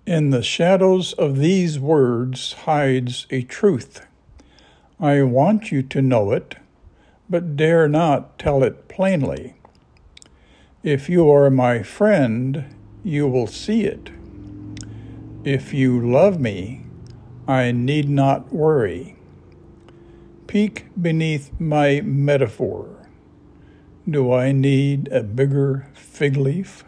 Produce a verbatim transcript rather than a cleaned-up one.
In the shadows of these words hides a truth. I want you to know it, but dare not tell it plainly. If you are my friend, you will see it. If you love me, I need not worry. Peek beneath my metaphor. Do I need a bigger fig leaf?